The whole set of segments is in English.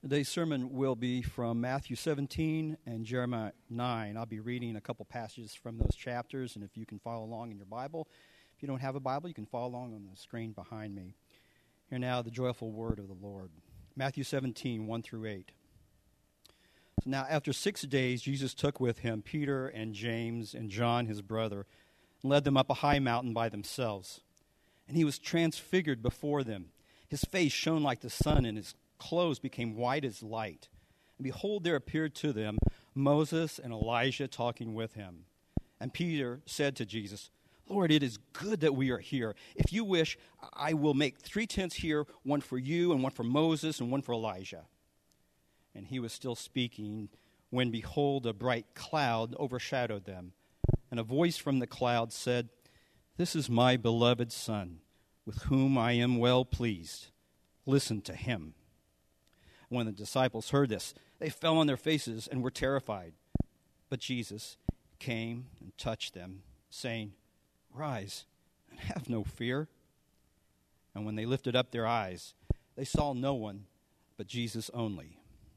Today's sermon will be from Matthew 17 and Jeremiah 9. I'll be reading a couple passages from those chapters, and if you can follow along in your Bible. If you don't have a Bible, you can follow along on the screen behind me. Hear now the joyful word of the Lord. Matthew 17, 1 through 8. So now after 6 days, Jesus took with him Peter and James and John, his brother, and led them up a high mountain by themselves. And he was transfigured before them. His face shone like the sun, and his clothes became white as light. And behold, there appeared to them Moses and Elijah talking with him. And Peter said to Jesus, Lord, it is good that we are here. If you wish, I will make 3 tents here, one for you and one for Moses and one for Elijah. And he was still speaking when, behold, a bright cloud overshadowed them. And a voice from the cloud said, This is my beloved Son, with whom I am well pleased. Listen to him. When the disciples heard this, they fell on their faces and were terrified. But Jesus came and touched them, saying, Rise and have no fear. And when they lifted up their eyes, they saw no one but Jesus only.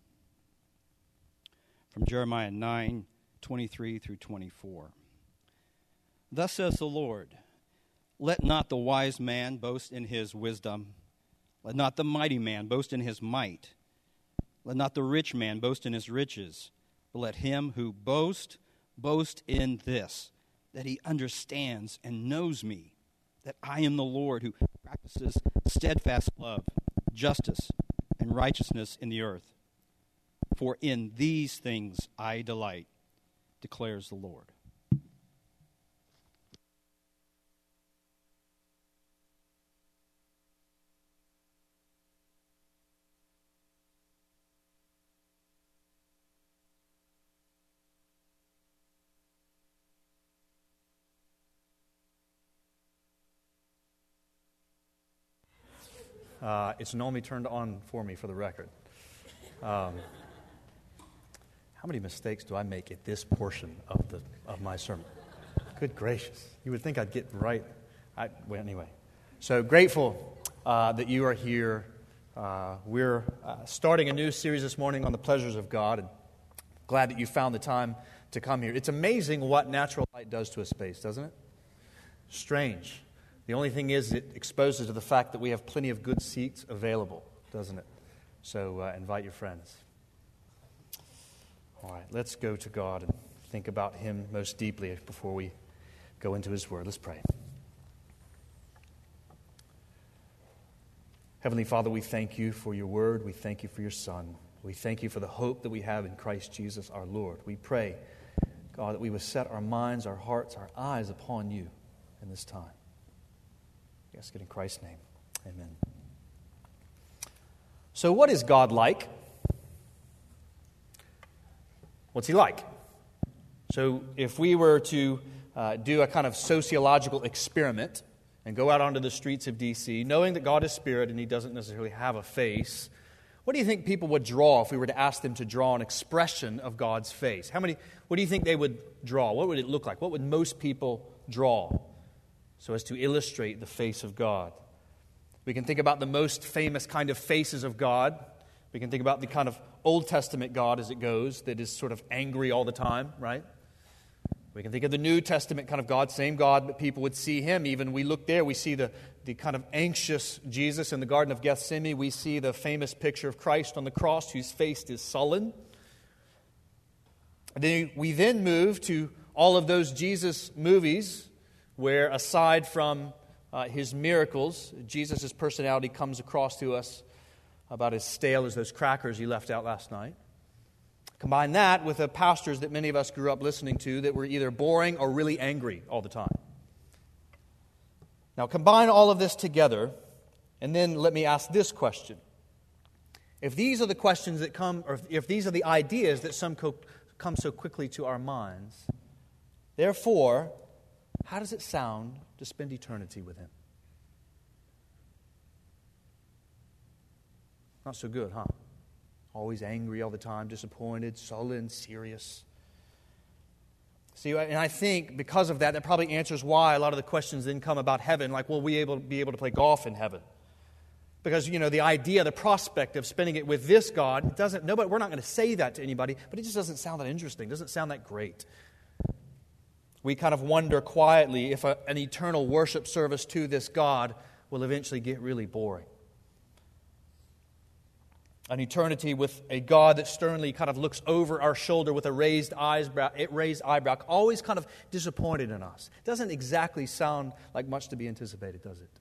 From Jeremiah 9, 23 through 24. Thus says the Lord, Let not the wise man boast in his wisdom. Let not the mighty man boast in his might. Let not the rich man boast in his riches, but let him who boast in this, that he understands and knows me, that I am the Lord who practices steadfast love, justice, and righteousness in the earth. For in these things I delight, declares the Lord. It's normally turned on for me, for the record. How many mistakes do I make at this portion of my sermon? Good gracious. You would think I'd get right. Well, anyway. So grateful that you are here. We're starting a new series this morning on the pleasures of God, and glad that you found the time to come here. It's amazing what natural light does to a space, doesn't it? Strange. The only thing is it exposes to the fact that we have plenty of good seats available, doesn't it? So invite your friends. All right, let's go to God and think about Him most deeply before we go into His Word. Let's pray. Heavenly Father, we thank You for Your Word. We thank You for Your Son. We thank You for the hope that we have in Christ Jesus our Lord. We pray, God, that we would set our minds, our hearts, our eyes upon You in this time. We ask it in Christ's name. Amen. So what is God like? What's He like? So if we were to do a kind of sociological experiment and go out onto the streets of D.C., knowing that God is spirit and He doesn't necessarily have a face, what do you think people would draw if we were to ask them to draw an expression of God's face? What do you think they would draw? What would it look like? What would most people draw so as to illustrate the face of God? We can think about the most famous kind of faces of God. We can think about the kind of Old Testament God as it goes, that is sort of angry all the time, right? We can think of the New Testament kind of God, same God, but people would see Him. Even we look there, we see the kind of anxious Jesus in the Garden of Gethsemane. We see the famous picture of Christ on the cross, whose face is sullen. And then we move to all of those Jesus movies where, aside from His miracles, Jesus' personality comes across to us about as stale as those crackers He left out last night. Combine that with the pastors that many of us grew up listening to that were either boring or really angry all the time. Now combine all of this together, and then let me ask this question. If these are the questions that come, or if these are the ideas that come so quickly to our minds, therefore, how does it sound to spend eternity with Him? Not so good, huh? Always angry all the time, disappointed, sullen, serious. See, and I think because of that, that probably answers why a lot of the questions then come about heaven, like, will we be able to play golf in heaven? Because, the idea, the prospect of spending it with this God, we're not going to say that to anybody, but it just doesn't sound that interesting, doesn't sound that great. We kind of wonder quietly if an eternal worship service to this God will eventually get really boring. An eternity with a God that sternly kind of looks over our shoulder with a raised eyebrow, always kind of disappointed in us. Doesn't exactly sound like much to be anticipated, does it?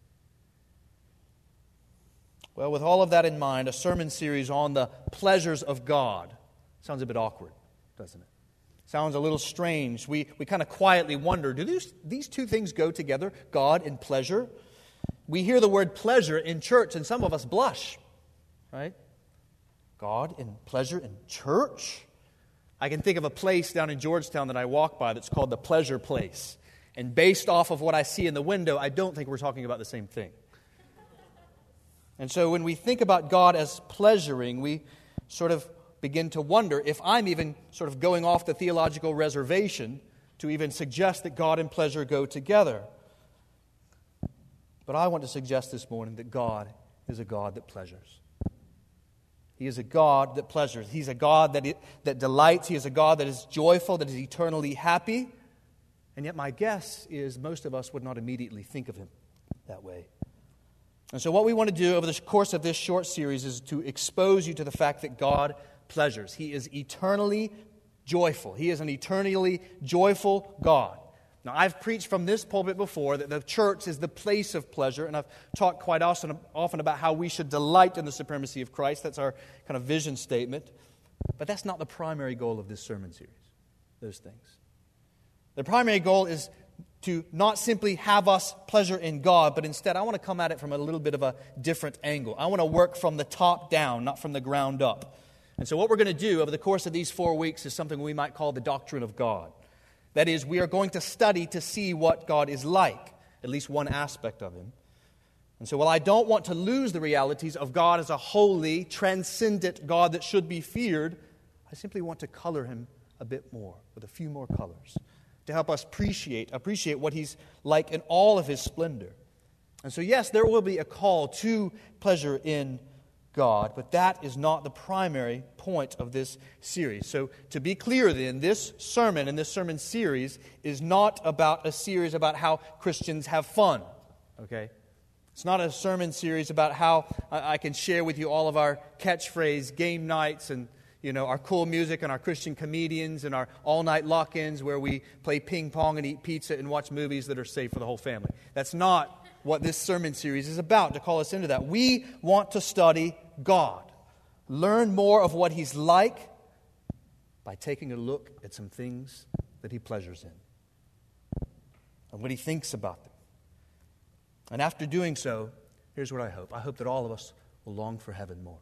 Well, with all of that in mind, a sermon series on the pleasures of God sounds a bit awkward, doesn't it? Sounds a little strange. We kind of quietly wonder, do these two things go together, God and pleasure? We hear the word pleasure in church, and some of us blush, right? God and pleasure in church? I can think of a place down in Georgetown that I walk by that's called the Pleasure Place. And based off of what I see in the window, I don't think we're talking about the same thing. And so when we think about God as pleasuring, we sort of begin to wonder if I'm even sort of going off the theological reservation to even suggest that God and pleasure go together. But I want to suggest this morning that God is a God that pleasures. He is a God that pleasures. He's a God that delights. He is a God that is joyful, that is eternally happy. And yet my guess is most of us would not immediately think of Him that way. And so what we want to do over the course of this short series is to expose you to the fact that God pleasures. He is eternally joyful. He is an eternally joyful God. Now, I've preached from this pulpit before that the church is the place of pleasure, and I've talked quite often about how we should delight in the supremacy of Christ. That's our kind of vision statement. But that's not the primary goal of this sermon series, those things. The primary goal is to not simply have us pleasure in God, but instead I want to come at it from a little bit of a different angle. I want to work from the top down, not from the ground up. And so what we're going to do over the course of these 4 weeks is something we might call the doctrine of God. That is, we are going to study to see what God is like, at least one aspect of Him. And so while I don't want to lose the realities of God as a holy, transcendent God that should be feared, I simply want to color Him a bit more, with a few more colors, to help us appreciate what He's like in all of His splendor. And so yes, there will be a call to pleasure in God, but that is not the primary point of this series. So to be clear then, this sermon and this sermon series is not about a series about how Christians have fun, okay? It's not a sermon series about how I can share with you all of our catchphrase game nights and our cool music and our Christian comedians and our all-night lock-ins where we play ping pong and eat pizza and watch movies that are safe for the whole family. That's not what this sermon series is about, to call us into that. We want to study God. Learn more of what He's like by taking a look at some things that He pleasures in and what He thinks about them. And after doing so, here's what I hope. I hope that all of us will long for heaven more.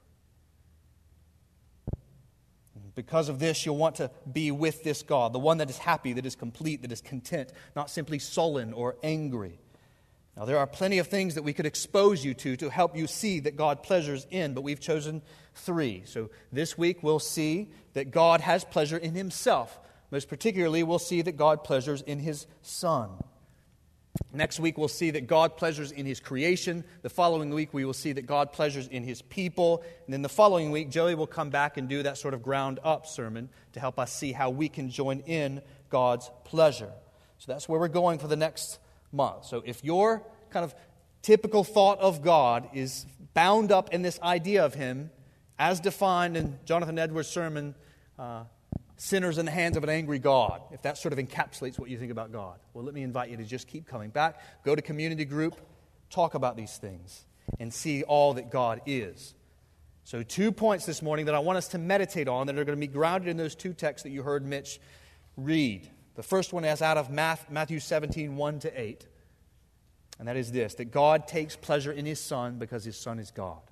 Because of this, you'll want to be with this God, the one that is happy, that is complete, that is content, not simply sullen or angry. Now, there are plenty of things that we could expose you to help you see that God pleasures in, but we've chosen 3. So this week we'll see that God has pleasure in Himself. Most particularly, we'll see that God pleasures in His Son. Next week we'll see that God pleasures in His creation. The following week we will see that God pleasures in His people. And then the following week, Joey will come back and do that sort of ground-up sermon to help us see how we can join in God's pleasure. So that's where we're going for the next month. So if your kind of typical thought of God is bound up in this idea of Him, as defined in Jonathan Edwards' sermon, Sinners in the Hands of an Angry God, if that sort of encapsulates what you think about God, well, let me invite you to just keep coming back, go to community group, talk about these things, and see all that God is. So 2 points this morning that I want us to meditate on that are going to be grounded in those 2 texts that you heard Mitch read. The first one is out of Matthew 17, 1-8. And that is this, that God takes pleasure in His Son because His Son is God.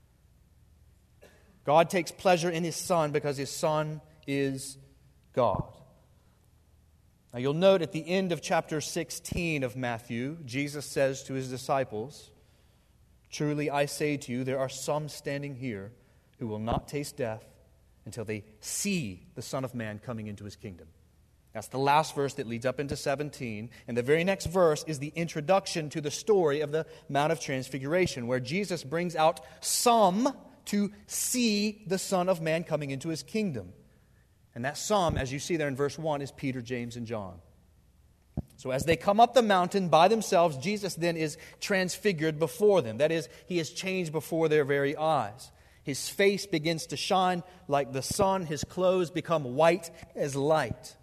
God takes pleasure in His Son because His Son is God. Now you'll note at the end of chapter 16 of Matthew, Jesus says to His disciples, "Truly I say to you, there are some standing here who will not taste death until they see the Son of Man coming into His kingdom." That's the last verse that leads up into 17. And the very next verse is the introduction to the story of the Mount of Transfiguration, where Jesus brings out some to see the Son of Man coming into his kingdom. And that some, as you see there in verse 1, is Peter, James, and John. So as they come up the mountain by themselves, Jesus then is transfigured before them. That is, he is changed before their very eyes. His face begins to shine like the sun. His clothes become white as light.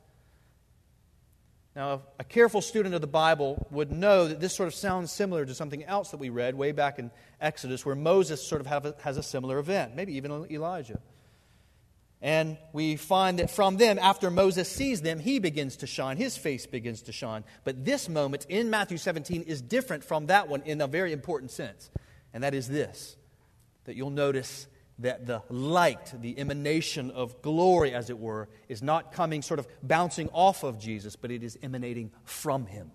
Now, a careful student of the Bible would know that this sort of sounds similar to something else that we read way back in Exodus, where Moses sort of has a similar event, maybe even Elijah. And we find that from them, after Moses sees them, he begins to shine. His face begins to shine. But this moment in Matthew 17 is different from that one in a very important sense. And that is this, that you'll notice that the light, the emanation of glory, as it were, is not coming sort of bouncing off of Jesus, but it is emanating from him.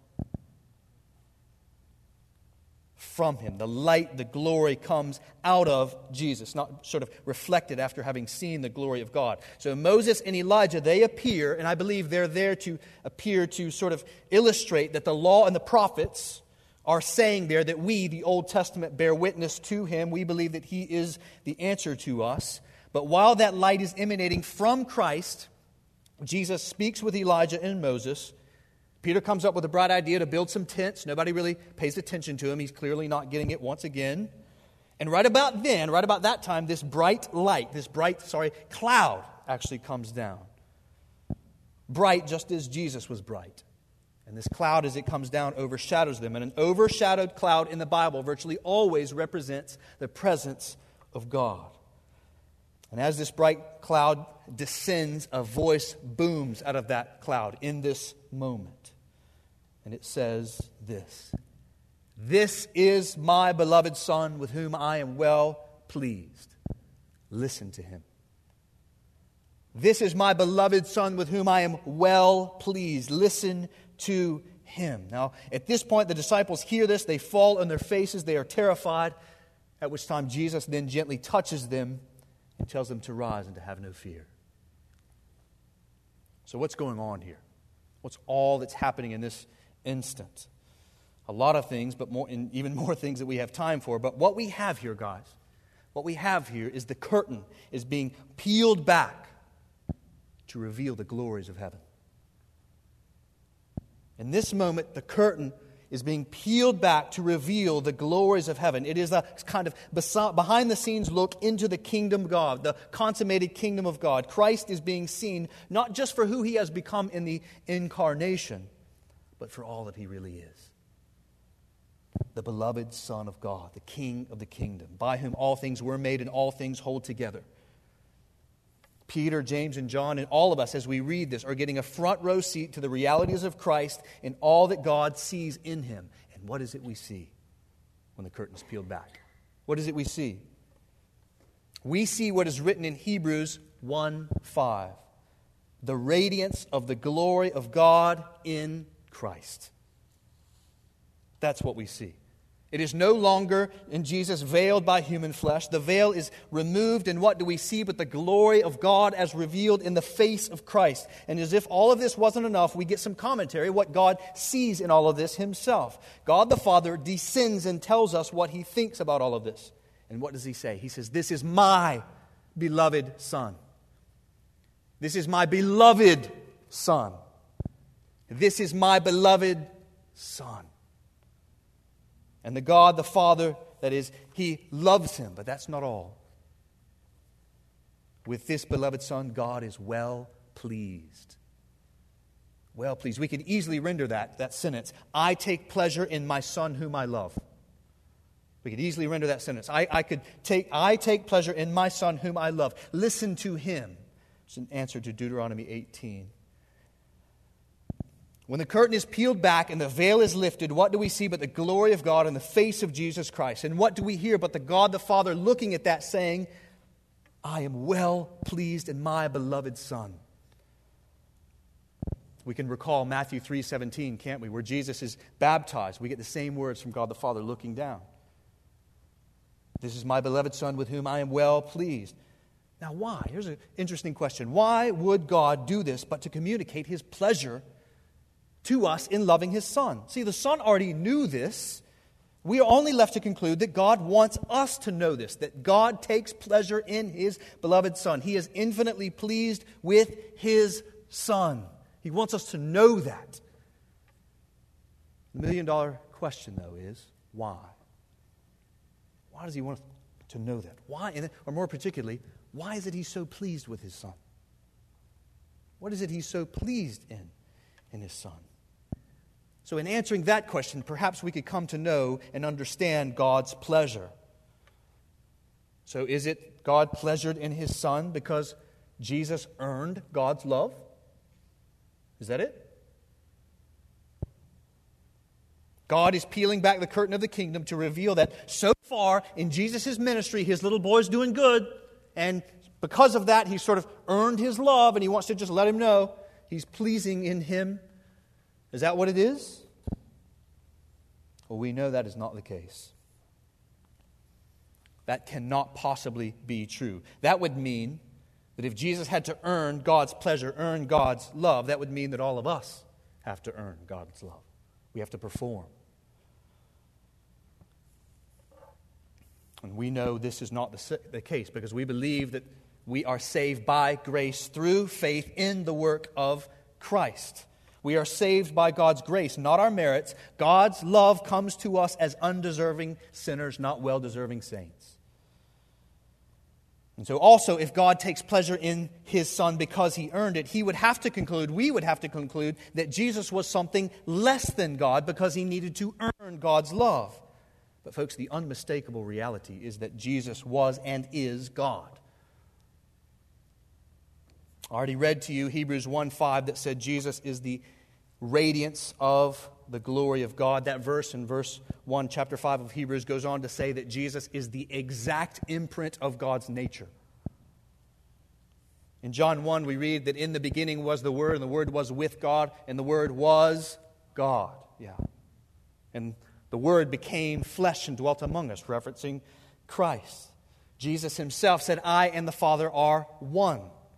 From him. The light, the glory comes out of Jesus, not sort of reflected after having seen the glory of God. So Moses and Elijah, they appear, and I believe they're there to appear to sort of illustrate that the law and the prophets are saying there that we, the Old Testament, bear witness to him. We believe that he is the answer to us. But while that light is emanating from Christ, Jesus speaks with Elijah and Moses. Peter comes up with a bright idea to build some tents. Nobody really pays attention to him. He's clearly not getting it once again. And right about that time, this bright cloud actually comes down. Bright just as Jesus was bright. And this cloud, as it comes down, overshadows them. And an overshadowed cloud in the Bible virtually always represents the presence of God. And as this bright cloud descends, a voice booms out of that cloud in this moment. And it says this: "This is my beloved Son, with whom I am well pleased. Listen to him." This is my beloved Son, with whom I am well pleased. Listen to him. Now, at this point, the disciples hear this. They fall on their faces. They are terrified. At which time Jesus then gently touches them and tells them to rise and to have no fear. So what's going on here? What's all that's happening in this instant? A lot of things, but even more things that we have time for. But what we have here, guys, what we have here is the curtain is being peeled back to reveal the glories of heaven. In this moment, the curtain is being peeled back to reveal the glories of heaven. It is a kind of behind-the-scenes look into the kingdom of God, the consummated kingdom of God. Christ is being seen not just for who he has become in the incarnation, but for all that he really is. The beloved Son of God, the King of the kingdom, by whom all things were made and all things hold together. Peter, James, and John, and all of us, as we read this, are getting a front row seat to the realities of Christ and all that God sees in him. And what is it we see when the curtain is peeled back? What is it we see? We see what is written in Hebrews 1:5. The radiance of the glory of God in Christ. That's what we see. It is no longer in Jesus veiled by human flesh. The veil is removed, and what do we see but the glory of God as revealed in the face of Christ? And as if all of this wasn't enough, we get some commentary, what God sees in all of this himself. God the Father descends and tells us what he thinks about all of this. And what does he say? He says, "This is my beloved Son. This is my beloved Son. This is my beloved Son." And the God, the Father, that is, he loves him, but that's not all. With this beloved Son, God is well pleased. Well pleased. We could easily render that sentence, "I take pleasure in my Son whom I love." We could easily render that sentence. I take pleasure in my Son whom I love. Listen to him. It's an answer to Deuteronomy 18. When the curtain is peeled back and the veil is lifted, what do we see but the glory of God in the face of Jesus Christ? And what do we hear but the God the Father looking at that saying, "I am well pleased in my beloved Son"? We can recall Matthew 3:17, can't we? Where Jesus is baptized. We get the same words from God the Father looking down. "This is my beloved Son with whom I am well pleased." Now, why? Here's an interesting question. Why would God do this but to communicate His pleasure to us in loving His Son? See, the Son already knew this. We are only left to conclude that God wants us to know this, that God takes pleasure in His beloved Son. He is infinitely pleased with His Son. He wants us to know that. The million-dollar question, though, is why? Why does He want us to know that? Why, or more particularly, why is it He's so pleased with His Son? What is it He's so pleased in His Son? So in answering that question, perhaps we could come to know and understand God's pleasure. So is it God pleasured in His Son because Jesus earned God's love? Is that it? God is peeling back the curtain of the kingdom to reveal that so far in Jesus' ministry, His little boy's doing good, and because of that, He's sort of earned His love, and He wants to just let him know He's pleasing in him. Is that what it is? Well, we know that is not the case. That cannot possibly be true. That would mean that if Jesus had to earn God's pleasure, earn God's love, that would mean that all of us have to earn God's love. We have to perform. And we know this is not the case because we believe that we are saved by grace through faith in the work of Christ. We are saved by God's grace, not our merits. God's love comes to us as undeserving sinners, not well-deserving saints. And so also, if God takes pleasure in His Son because He earned it, we would have to conclude that Jesus was something less than God because He needed to earn God's love. But folks, the unmistakable reality is that Jesus was and is God. I already read to you Hebrews 1:5 that said Jesus is the radiance of the glory of God. That verse in verse 1, chapter 5 of Hebrews goes on to say that Jesus is the exact imprint of God's nature. In John 1, we read that in the beginning was the Word, and the Word was with God, and the Word was God. Yeah. And the Word became flesh and dwelt among us, referencing Christ. Jesus Himself said, I and the Father are one.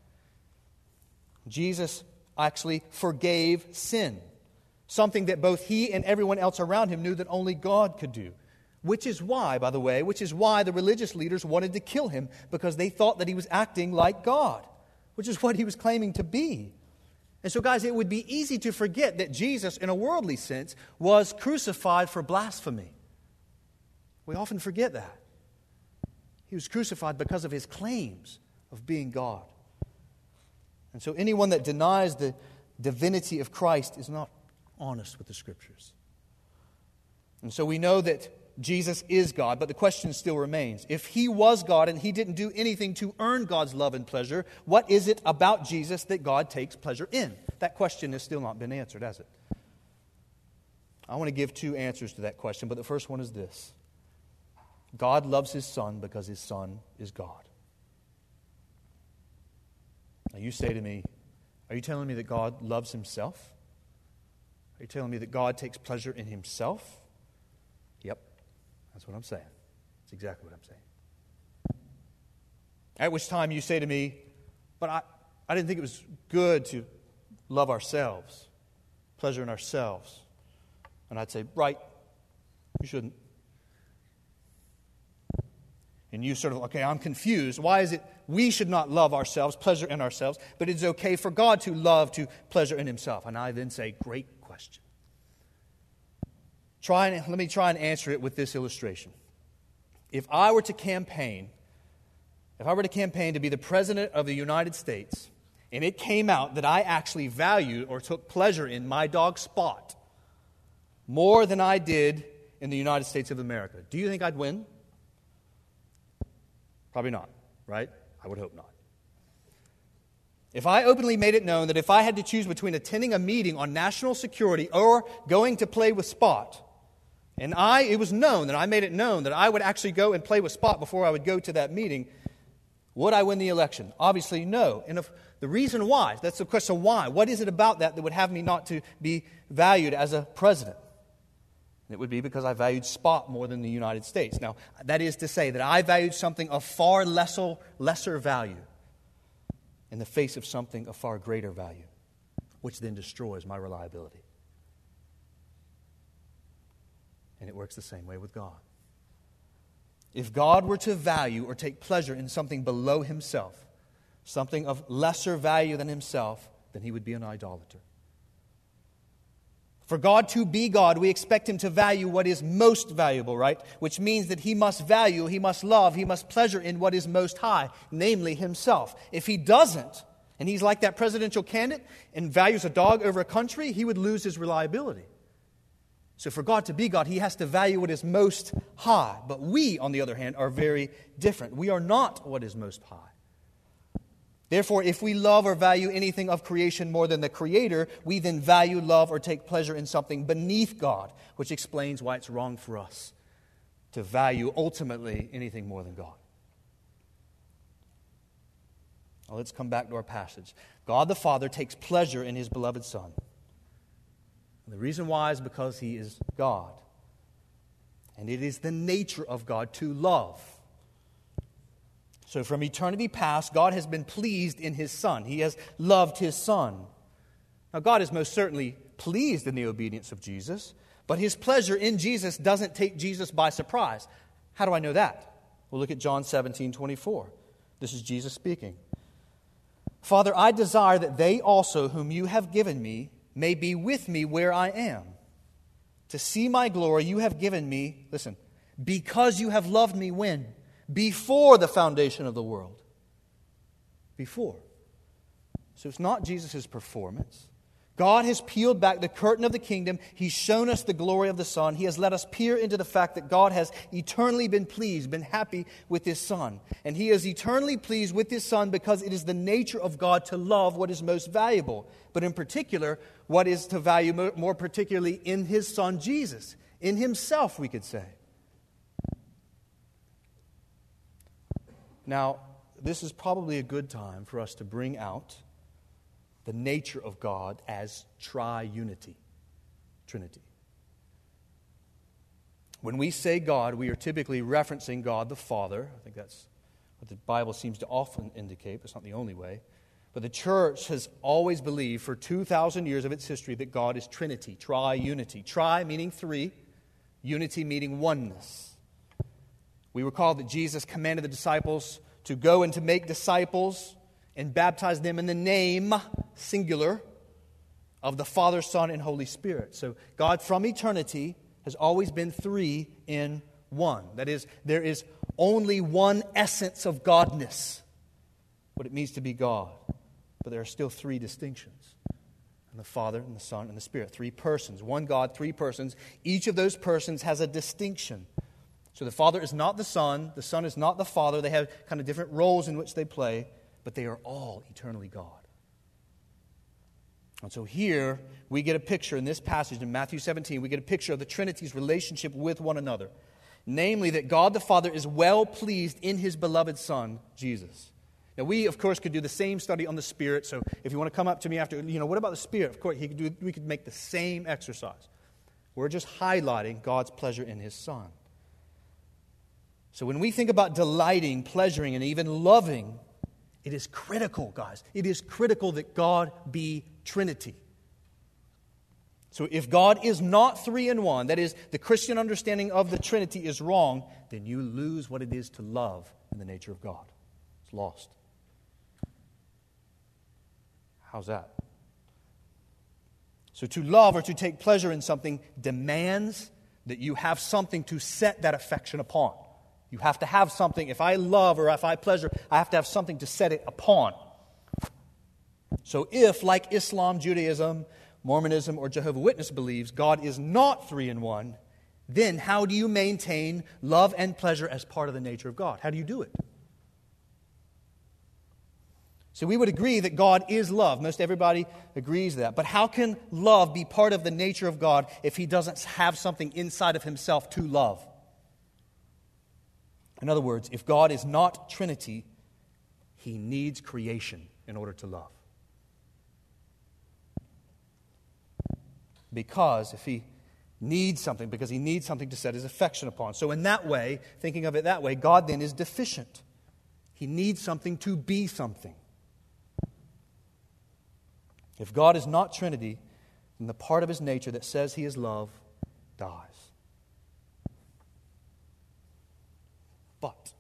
Jesus actually forgave sin, something that both He and everyone else around Him knew that only God could do. Which is why, by the way, the religious leaders wanted to kill Him, because they thought that He was acting like God, which is what He was claiming to be. And so, guys, it would be easy to forget that Jesus, in a worldly sense, was crucified for blasphemy. We often forget that. He was crucified because of His claims of being God. And so anyone that denies the divinity of Christ is not honest with the Scriptures. And so we know that Jesus is God, but the question still remains. If He was God and He didn't do anything to earn God's love and pleasure, what is it about Jesus that God takes pleasure in? That question has still not been answered, has it? I want to give two answers to that question, but the first one is this. God loves His Son because His Son is God. Now you say to me, are you telling me that God loves Himself? Are you telling me that God takes pleasure in Himself? Yep, that's what I'm saying. That's exactly what I'm saying. At which time you say to me, but I didn't think it was good to love ourselves, pleasure in ourselves. And I'd say, right, you shouldn't. And you sort of, okay, I'm confused. Why is it we should not love ourselves, pleasure in ourselves, but it's okay for God to love, to pleasure in Himself? And I then say, great question. Let me try and answer it with this illustration. If I were to campaign to be the President of the United States, and it came out that I actually valued or took pleasure in my dog Spot more than I did in the United States of America, do you think I'd win? Probably not, right? I would hope not. If I openly made it known that if I had to choose between attending a meeting on national security or going to play with Spot, and it was known that I made it known that I would actually go and play with Spot before I would go to that meeting, would I win the election? Obviously, no. And the reason why, that's the question, why? What is it about that would have me not to be valued as a president? It would be because I valued Spot more than the United States. Now, that is to say that I valued something of far lesser value. in the face of something of far greater value, which then destroys my reliability. And it works the same way with God. If God were to value or take pleasure in something below himself, something of lesser value than himself, then he would be an idolater. For God to be God, we expect him to value what is most valuable, right? Which means that he must value, he must love, he must pleasure in what is most high, namely himself. If he doesn't, and he's like that presidential candidate and values a dog over a country, he would lose his reliability. So for God to be God, he has to value what is most high. But we, on the other hand, are very different. We are not what is most high. Therefore, if we love or value anything of creation more than the Creator, we then value, love, or take pleasure in something beneath God, which explains why it's wrong for us to value ultimately anything more than God. Now let's come back to our passage. God the Father takes pleasure in his beloved Son. And the reason why is because he is God. And it is the nature of God to love. So from eternity past, God has been pleased in his Son. He has loved his Son. Now God is most certainly pleased in the obedience of Jesus, but his pleasure in Jesus doesn't take Jesus by surprise. How do I know that? Well, look at John 17:24. This is Jesus speaking. Father, I desire that they also whom you have given me may be with me where I am. To see my glory you have given me, listen, because you have loved me when? Before the foundation of the world. Before. So it's not Jesus' performance. God has peeled back the curtain of the kingdom. He's shown us the glory of the Son. He has let us peer into the fact that God has eternally been pleased, been happy with his Son. And he is eternally pleased with his Son because it is the nature of God to love what is most valuable. But in particular, what is to value more particularly in his Son Jesus. In himself, we could say. Now, this is probably a good time for us to bring out the nature of God as triunity, Trinity. When we say God, we are typically referencing God the Father. I think that's what the Bible seems to often indicate, but it's not the only way. But the church has always believed for 2,000 years of its history that God is Trinity, triunity. Tri meaning three, unity meaning oneness. We recall that Jesus commanded the disciples to go and to make disciples and baptize them in the name, singular, of the Father, Son, and Holy Spirit. So God from eternity has always been three in one. That is, there is only one essence of Godness, what it means to be God. But there are still three distinctions. And the Father, and the Son, and the Spirit. Three persons. One God, three persons. Each of those persons has a distinction. So the Father is not the Son is not the Father. They have kind of different roles in which they play, but they are all eternally God. And so here we get a picture in this passage in Matthew 17, we get a picture of the Trinity's relationship with one another. Namely, that God the Father is well pleased in his beloved Son, Jesus. Now we, of course, could do the same study on the Spirit. So if you want to come up to me after, what about the Spirit? Of course, we could make the same exercise. We're just highlighting God's pleasure in his Son. So when we think about delighting, pleasuring, and even loving, it is critical, guys. It is critical that God be Trinity. So if God is not three in one, that is, the Christian understanding of the Trinity is wrong, then you lose what it is to love in the nature of God. It's lost. How's that? So to love or to take pleasure in something demands that you have something to set that affection upon. You have to have something. If I love or if I pleasure, I have to have something to set it upon. So if, like Islam, Judaism, Mormonism, or Jehovah's Witness believes God is not three in one, then how do you maintain love and pleasure as part of the nature of God? How do you do it? So we would agree that God is love. Most everybody agrees that. But how can love be part of the nature of God if he doesn't have something inside of himself to love? In other words, if God is not Trinity, he needs creation in order to love. Because he needs something to set his affection upon. So in that way, thinking of it that way, God then is deficient. He needs something to be something. If God is not Trinity, then the part of his nature that says he is love dies. But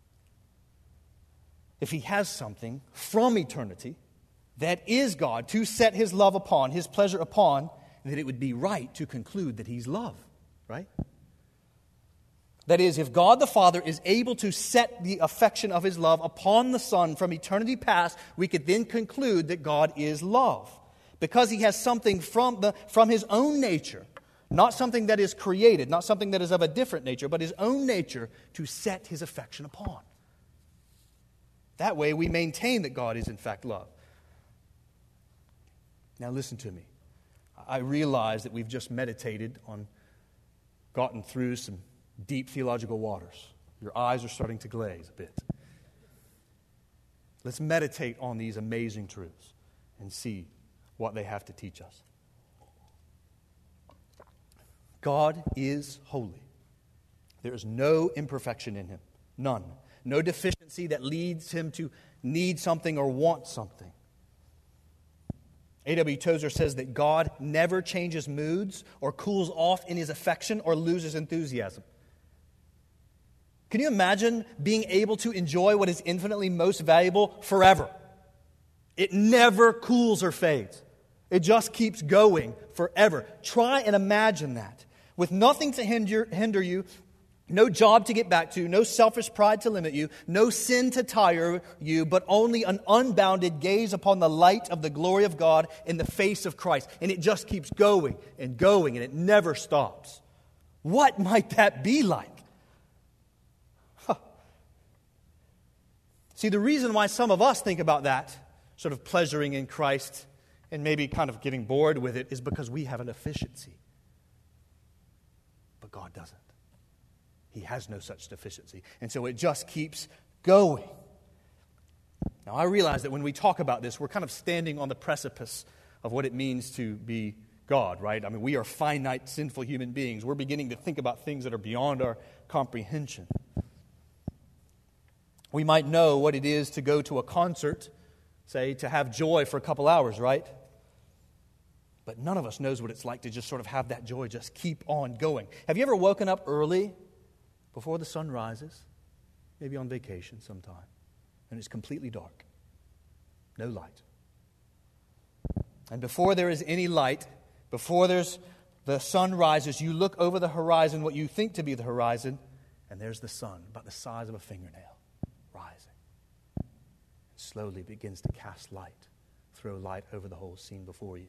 if he has something from eternity that is God to set his love upon, his pleasure upon, then it would be right to conclude that he's love, right? That is, if God the Father is able to set the affection of his love upon the Son from eternity past, we could then conclude that God is love. Because he has something from his own nature, not something that is created, not something that is of a different nature, but his own nature to set his affection upon. That way we maintain that God is in fact love. Now listen to me. I realize that we've just meditated on, gotten through some deep theological waters. Your eyes are starting to glaze a bit. Let's meditate on these amazing truths and see what they have to teach us. God is holy. There is no imperfection in him. None. No deficiency that leads him to need something or want something. A.W. Tozer says that God never changes moods or cools off in his affection or loses enthusiasm. Can you imagine being able to enjoy what is infinitely most valuable forever? It never cools or fades. It just keeps going forever. Try and imagine that. With nothing to hinder you, no job to get back to, no selfish pride to limit you, no sin to tire you, but only an unbounded gaze upon the light of the glory of God in the face of Christ. And it just keeps going, and it never stops. What might that be like? See, the reason why some of us think about that, sort of pleasuring in Christ and maybe kind of getting bored with it, is because we have an deficiency. But God doesn't. He has no such deficiency. And so it just keeps going. Now, I realize that when we talk about this, we're kind of standing on the precipice of what it means to be God, right? I mean, we are finite, sinful human beings. We're beginning to think about things that are beyond our comprehension. We might know what it is to go to a concert, say, to have joy for a couple hours, right? But none of us knows what it's like to just sort of have that joy just keep on going. Have you ever woken up early before the sun rises, maybe on vacation sometime, and it's completely dark? No light. And before there is any light, before the sun rises, you look over the horizon, what you think to be the horizon, and there's the sun, about the size of a fingernail, rising. It slowly begins to cast light, throw light over the whole scene before you.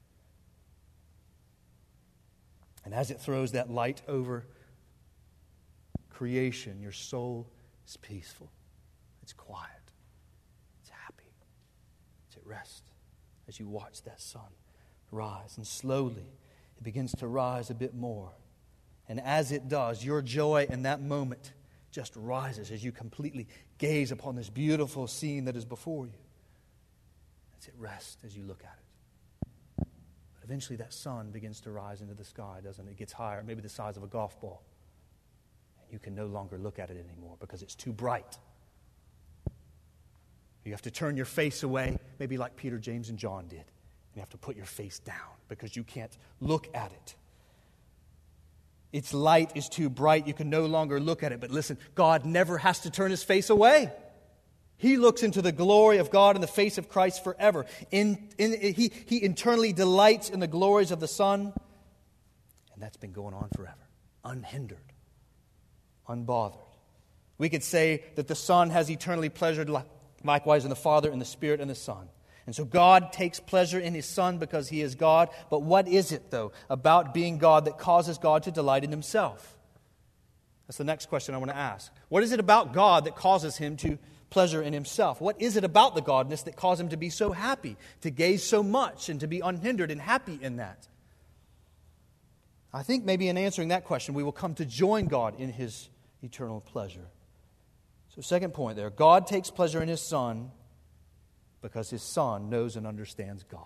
And as it throws that light over creation, your soul is peaceful. It's quiet. It's happy. It's at rest as you watch that sun rise. And slowly, it begins to rise a bit more. And as it does, your joy in that moment just rises as you completely gaze upon this beautiful scene that is before you. It's at rest as you look at it. But eventually that sun begins to rise into the sky, doesn't it? It gets higher, maybe the size of a golf ball. And you can no longer look at it anymore because it's too bright. You have to turn your face away, maybe like Peter, James, and John did. And you have to put your face down because you can't look at it. Its light is too bright. You can no longer look at it. But listen, God never has to turn his face away. He looks into the glory of God in the face of Christ forever. He internally delights in the glories of the Son. And that's been going on forever, unhindered, unbothered. We could say that the Son has eternally pleasured likewise in the Father and the Spirit and the Son. And so God takes pleasure in his Son because he is God. But what is it, though, about being God that causes God to delight in himself? That's the next question I want to ask. What is it about God that causes him to pleasure in himself? What is it about the Godness that caused him to be so happy, to gaze so much, and to be unhindered and happy in that? I think maybe in answering that question, we will come to join God in his eternal pleasure. So second point there, God takes pleasure in his Son because his Son knows and understands God.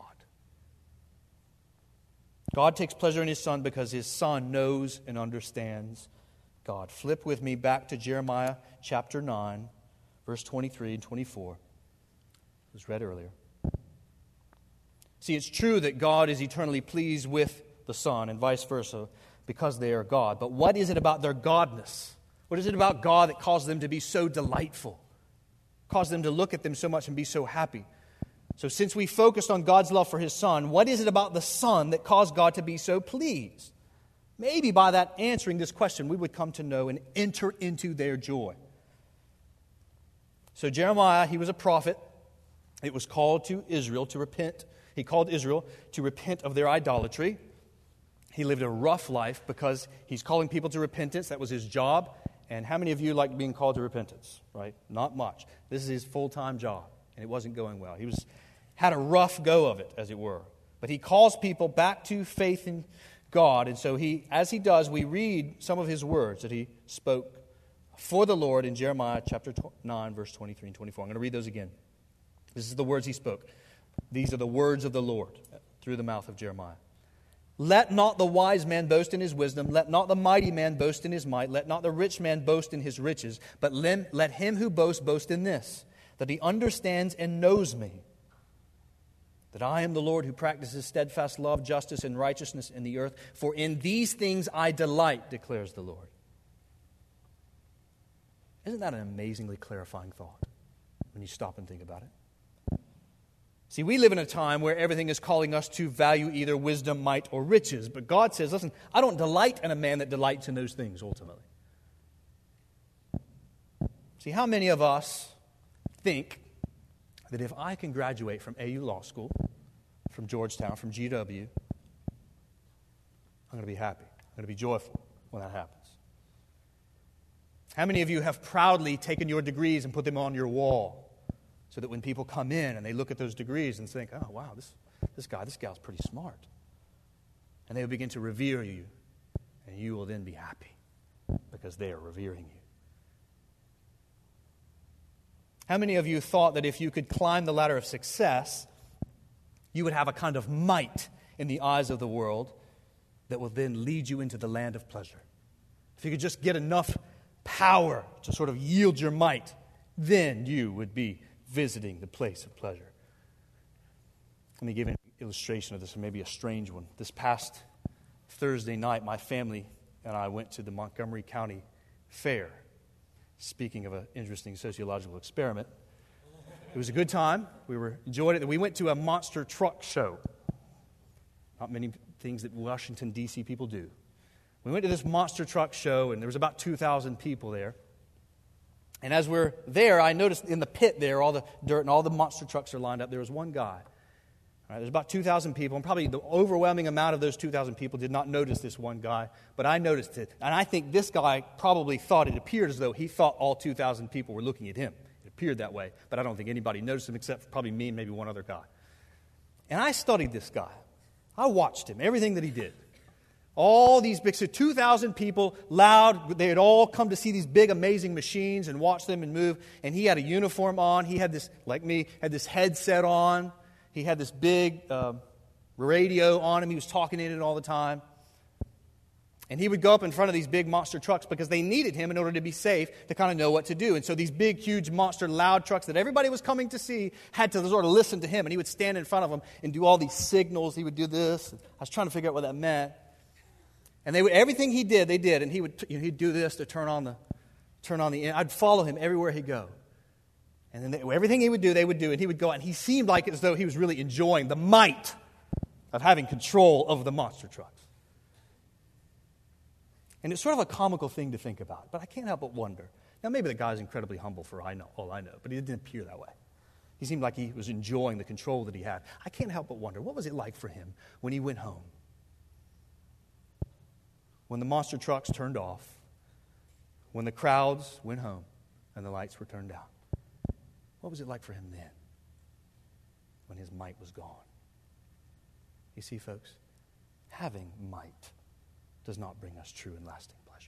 God takes pleasure in his Son because his Son knows and understands God. Flip with me back to Jeremiah chapter 9, verse 23 and 24. It was read earlier. It See, it's true that God is eternally pleased with the Son and vice versa because they are God. But what is it about their godness? What is it about God that caused them to be so delightful? Caused them to look at them so much and be so happy? So since we focused on God's love for His Son, what is it about the Son that caused God to be so pleased? Maybe by that answering this question, we would come to know and enter into their joy. So Jeremiah, he was a prophet. It was called to Israel to repent. He called Israel to repent of their idolatry. He lived a rough life because he's calling people to repentance. That was his job. And how many of you like being called to repentance? Right? Not much. This is his full-time job, and it wasn't going well. He had a rough go of it, as it were. But he calls people back to faith in God. And so as he does, we read some of his words that he spoke for the Lord in Jeremiah chapter 9, verse 23 and 24. I'm going to read those again. This is the words he spoke. These are the words of the Lord through the mouth of Jeremiah. Let not the wise man boast in his wisdom. Let not the mighty man boast in his might. Let not the rich man boast in his riches. But let him who boasts boast in this, that he understands and knows me, that I am the Lord who practices steadfast love, justice, and righteousness in the earth. For in these things I delight, declares the Lord. Isn't that an amazingly clarifying thought when you stop and think about it? See, we live in a time where everything is calling us to value either wisdom, might, or riches. But God says, listen, I don't delight in a man that delights in those things, ultimately. See, how many of us think that if I can graduate from AU Law School, from Georgetown, from GW, I'm going to be happy. I'm going to be joyful when that happens. How many of you have proudly taken your degrees and put them on your wall so that when people come in and they look at those degrees and think, oh, wow, this gal's pretty smart. And they will begin to revere you, and you will then be happy because they are revering you. How many of you thought that if you could climb the ladder of success, you would have a kind of might in the eyes of the world that will then lead you into the land of pleasure? If you could just get enough power to sort of yield your might, then you would be visiting the place of pleasure. Let me give an illustration of this, or maybe a strange one. This past Thursday night, my family and I went to the Montgomery County Fair. Speaking of an interesting sociological experiment, it was a good time. We enjoyed it. We went to a monster truck show. Not many things that Washington, D.C. people do. We went to this monster truck show, and there was about 2,000 people there. And as we're there, I noticed in the pit there, all the dirt and all the monster trucks are lined up. There was one guy. All right, there's about 2,000 people, and probably the overwhelming amount of those 2,000 people did not notice this one guy, but I noticed it. And I think this guy probably thought, it appeared as though he thought all 2,000 people were looking at him. It appeared that way, but I don't think anybody noticed him except for probably me and maybe one other guy. And I studied this guy. I watched him, everything that he did. All these big, so 2,000 people, loud, they had all come to see these big, amazing machines and watch them and move. And he had a uniform on. He had this, like me, had this headset on. He had this big radio on him. He was talking in it all the time. And he would go up in front of these big monster trucks because they needed him in order to be safe to kind of know what to do. And so these big, huge, monster, loud trucks that everybody was coming to see had to sort of listen to him. And he would stand in front of them and do all these signals. He would do this. I was trying to figure out what that meant. And everything he did, they did. And he'd do this to turn on the. I'd follow him everywhere he'd go. And then everything he would do, they would do. And he would go out. And he seemed like as though he was really enjoying the might of having control of the monster trucks. And it's sort of a comical thing to think about. But I can't help but wonder. Now, maybe the guy's incredibly humble for all I know. But he didn't appear that way. He seemed like he was enjoying the control that he had. I can't help but wonder, what was it like for him when he went home? When the monster trucks turned off, when the crowds went home and the lights were turned down. What was it like for him then, when his might was gone? You see, folks, having might does not bring us true and lasting pleasure.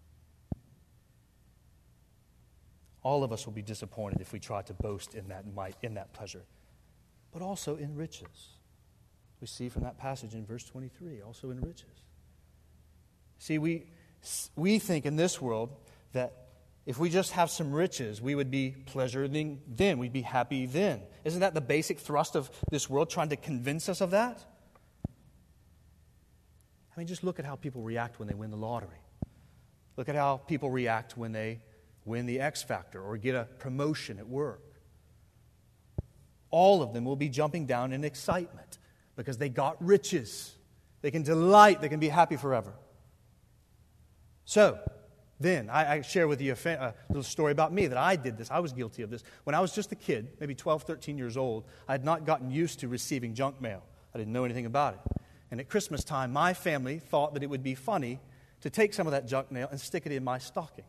All of us will be disappointed if we try to boast in that might, in that pleasure, but also in riches. We see from that passage in verse 23, also in riches. See, we think in this world that if we just have some riches, we would be pleasuring then. We'd be happy then. Isn't that the basic thrust of this world, trying to convince us of that? I mean, just look at how people react when they win the lottery. Look at how people react when they win the X Factor or get a promotion at work. All of them will be jumping down in excitement because they got riches. They can delight. They can be happy forever. So, then, I share with you a little story about me that I did this. I was guilty of this. When I was just a kid, maybe 12, 13 years old, I had not gotten used to receiving junk mail. I didn't know anything about it. And at Christmas time, my family thought that it would be funny to take some of that junk mail and stick it in my stocking.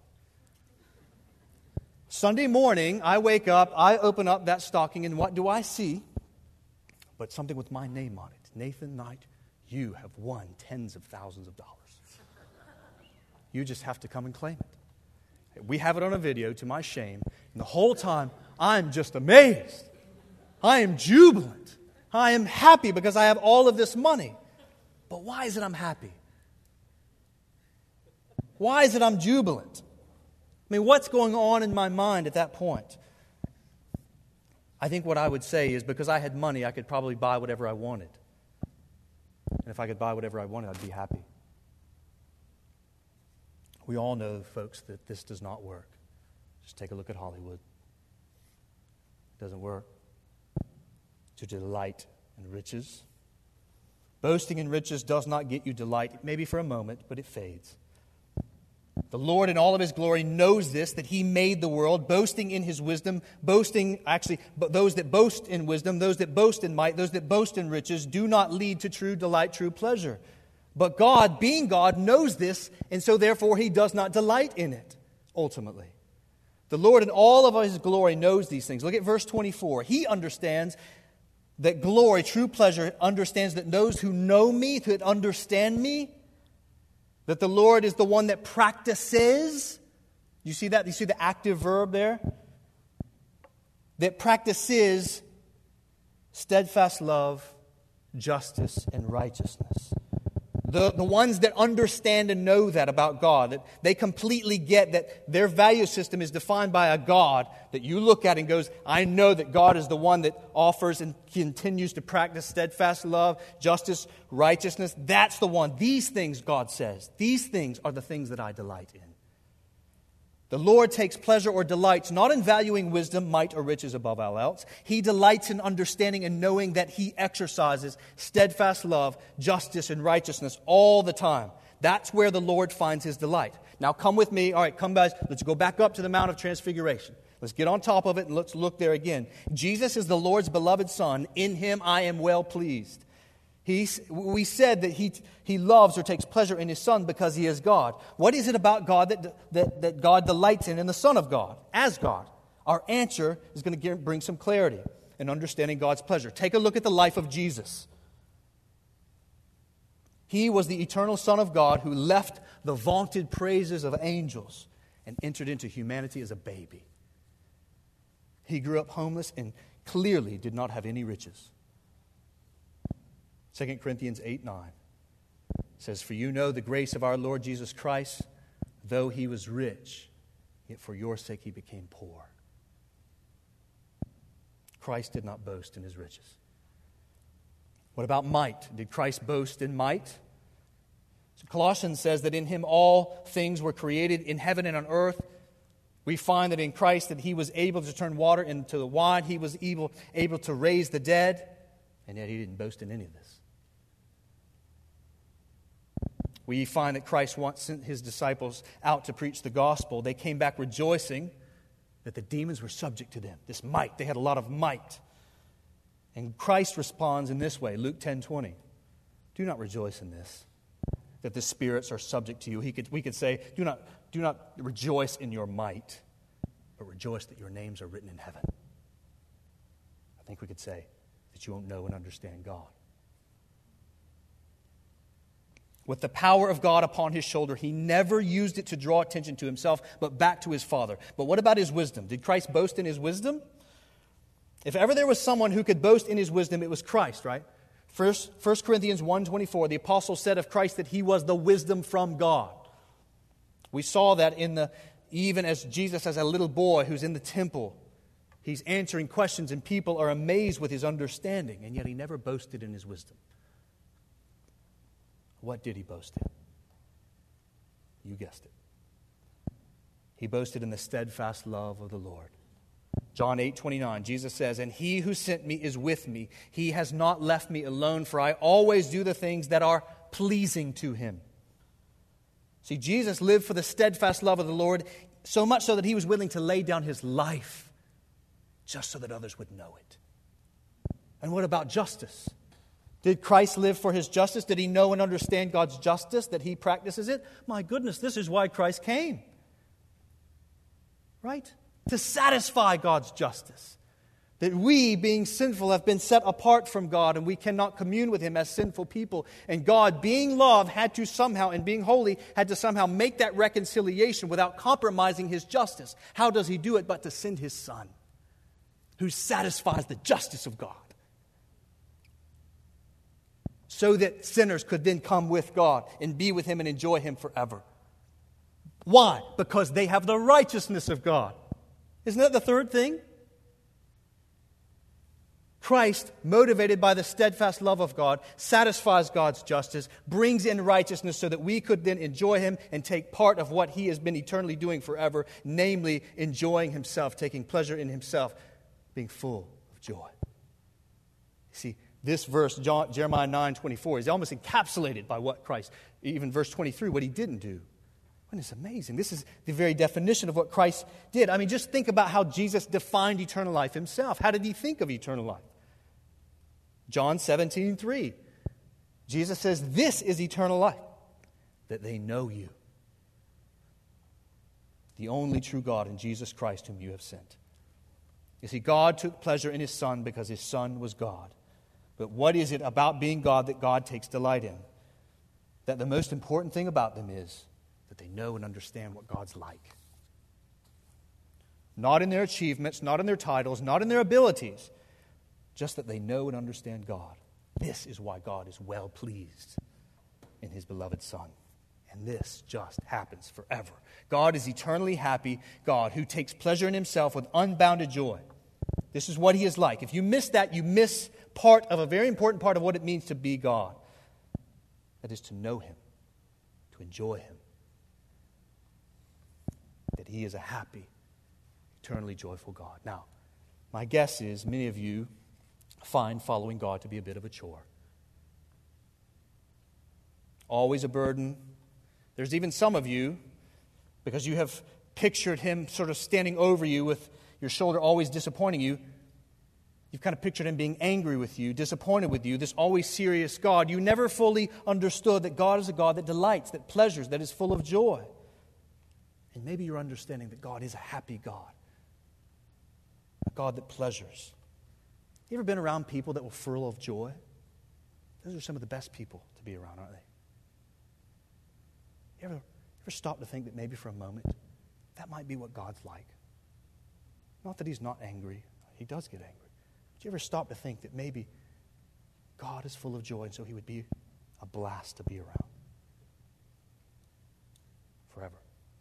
Sunday morning, I wake up, I open up that stocking, and what do I see? But something with my name on it. Nathan Knight, you have won tens of thousands of dollars. You just have to come and claim it. We have it on a video, to my shame, and the whole time, I'm just amazed. I am jubilant. I am happy because I have all of this money. But why is it I'm happy? Why is it I'm jubilant? I mean, what's going on in my mind at that point? I think what I would say is because I had money, I could probably buy whatever I wanted. And if I could buy whatever I wanted, I'd be happy. We all know, folks, that this does not work. Just take a look at Hollywood. It doesn't work. To delight in riches. Boasting in riches does not get you delight, maybe for a moment, but it fades. The Lord in all of His glory knows this, that He made the world, boasting in His wisdom, those that boast in wisdom, those that boast in might, those that boast in riches, do not lead to true delight, true pleasure. But God, being God, knows this, and so therefore He does not delight in it, ultimately. The Lord in all of His glory knows these things. Look at verse 24. He understands that glory, true pleasure, understands that those who know Me, that understand Me, that the Lord is the one that practices. You see that? You see the active verb there? That practices steadfast love, justice, and righteousness. The ones that understand and know that about God, that they completely get that their value system is defined by a God that you look at and goes, I know that God is the one that offers and continues to practice steadfast love, justice, righteousness. That's the one. These things, God says, these things are the things that I delight in. The Lord takes pleasure or delights not in valuing wisdom, might, or riches above all else. He delights in understanding and knowing that He exercises steadfast love, justice, and righteousness all the time. That's where the Lord finds His delight. Now come with me. All right, come guys. Let's go back up to the Mount of Transfiguration. Let's get on top of it and let's look there again. Jesus is the Lord's beloved Son. In Him I am well pleased. We said that he loves or takes pleasure in His Son because He is God. What is it about God that God delights in the Son of God, as God? Our answer is going to bring some clarity in understanding God's pleasure. Take a look at the life of Jesus. He was the eternal Son of God who left the vaunted praises of angels and entered into humanity as a baby. He grew up homeless and clearly did not have any riches. 2 Corinthians 8:9 says, For you know the grace of our Lord Jesus Christ, though He was rich, yet for your sake He became poor. Christ did not boast in His riches. What about might? Did Christ boast in might? So Colossians says that in Him all things were created in heaven and on earth. We find that in Christ that He was able to turn water into the wine. He was able to raise the dead, and yet He didn't boast in any of this. We find that Christ once sent His disciples out to preach the gospel. They came back rejoicing that the demons were subject to them. This might. They had a lot of might. And Christ responds in this way, Luke 10:20. Do not rejoice in this, that the spirits are subject to you. We could say, do not rejoice in your might, but rejoice that your names are written in heaven. I think we could say that you won't know and understand God. With the power of God upon His shoulder, He never used it to draw attention to Himself, but back to His Father. But what about His wisdom? Did Christ boast in His wisdom? If ever there was someone who could boast in His wisdom, it was Christ, right? 1 Corinthians 1:24, the apostle said of Christ that He was the wisdom from God. We saw that in even as Jesus, as a little boy who's in the temple, he's answering questions and people are amazed with his understanding, and yet he never boasted in his wisdom. What did he boast in? You guessed it. He boasted in the steadfast love of the Lord. John 8:29, Jesus says, "And he who sent me is with me. He has not left me alone, for I always do the things that are pleasing to him." See, Jesus lived for the steadfast love of the Lord, so much so that he was willing to lay down his life just so that others would know it. And what about justice? Did Christ live for his justice? Did he know and understand God's justice, that he practices it? My goodness, this is why Christ came. Right? To satisfy God's justice. That we, being sinful, have been set apart from God and we cannot commune with him as sinful people. And God, being love, had to somehow, and being holy, had to somehow make that reconciliation without compromising his justice. How does he do it but to send his Son, who satisfies the justice of God, so that sinners could then come with God and be with him and enjoy him forever? Why? Because they have the righteousness of God. Isn't that the third thing? Christ, motivated by the steadfast love of God, satisfies God's justice, brings in righteousness so that we could then enjoy him and take part of what he has been eternally doing forever, namely enjoying himself, taking pleasure in himself, being full of joy. See, this verse, Jeremiah 9:24, is almost encapsulated by what Christ, even verse 23, what he didn't do. And it's amazing. This is the very definition of what Christ did. I mean, just think about how Jesus defined eternal life himself. How did he think of eternal life? John 17:3. Jesus says, "This is eternal life, that they know you, the only true God, and Jesus Christ whom you have sent." You see, God took pleasure in his Son because his Son was God. But what is it about being God that God takes delight in? That the most important thing about them is that they know and understand what God's like. Not in their achievements, not in their titles, not in their abilities, just that they know and understand God. This is why God is well pleased in his beloved Son. And this just happens forever. God is eternally happy God who takes pleasure in himself with unbounded joy. This is what he is like. If you miss that, you miss part of a very important part of what it means to be God. That is to know him, to enjoy him. That he is a happy, eternally joyful God. Now, my guess is many of you find following God to be a bit of a chore. Always a burden. There's even some of you, because you have pictured him sort of standing over you with your shoulder always disappointing you, you've kind of pictured him being angry with you, disappointed with you, this always serious God. You never fully understood that God is a God that delights, that pleasures, that is full of joy. And maybe you're understanding that God is a happy God, a God that pleasures. You ever been around people that will full of joy? Those are some of the best people to be around, aren't they? You ever stop to think that maybe for a moment that might be what God's like? Not that he's not angry. He does get angry. But you ever stop to think that maybe God is full of joy and so he would be a blast to be around forever?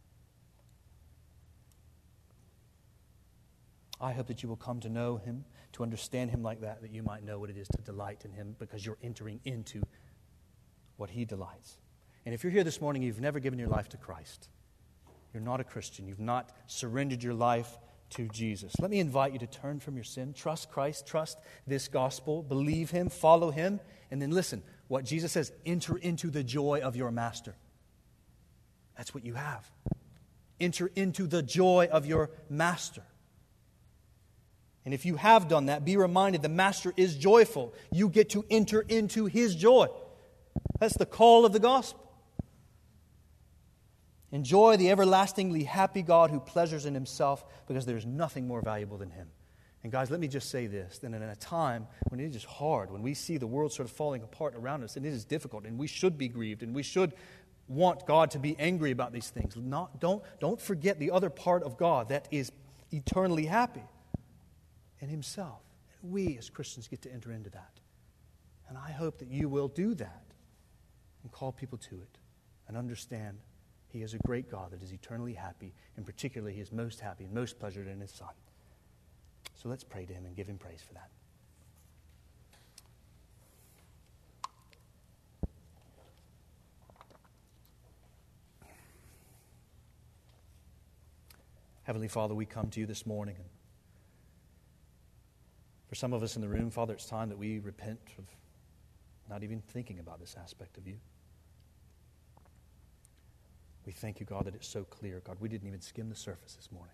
I hope that you will come to know him, to understand him like that you might know what it is to delight in him, because you're entering into what he delights. And if you're here this morning, you've never given your life to Christ. You're not a Christian. You've not surrendered your life to Jesus. Let me invite you to turn from your sin, trust Christ, trust this gospel, believe him, follow him, and then listen, what Jesus says, enter into the joy of your master. That's what you have. Enter into the joy of your master. And if you have done that, be reminded the Master is joyful. You get to enter into his joy. That's the call of the gospel. Enjoy the everlastingly happy God who pleasures in himself, because there's nothing more valuable than him. And guys, let me just say this, that in a time when it is just hard, when we see the world sort of falling apart around us, and it is difficult, and we should be grieved, and we should want God to be angry about these things. Don't forget the other part of God that is eternally happy in himself. And we as Christians get to enter into that. And I hope that you will do that and call people to it and understand He is a great God that is eternally happy, and particularly He is most happy and most pleasured in His Son. So let's pray to Him and give Him praise for that. Heavenly Father, we come to you this morning. And for some of us in the room, Father, it's time that we repent of not even thinking about this aspect of you. We thank you, God, that it's so clear. God, we didn't even skim the surface this morning.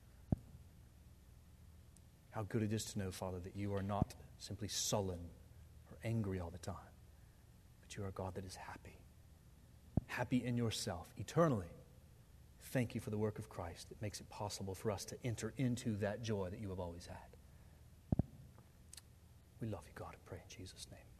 How good it is to know, Father, that you are not simply sullen or angry all the time, but you are a God that is happy. Happy in yourself, eternally. Thank you for the work of Christ that makes it possible for us to enter into that joy that you have always had. We love you, God, and pray in Jesus' name.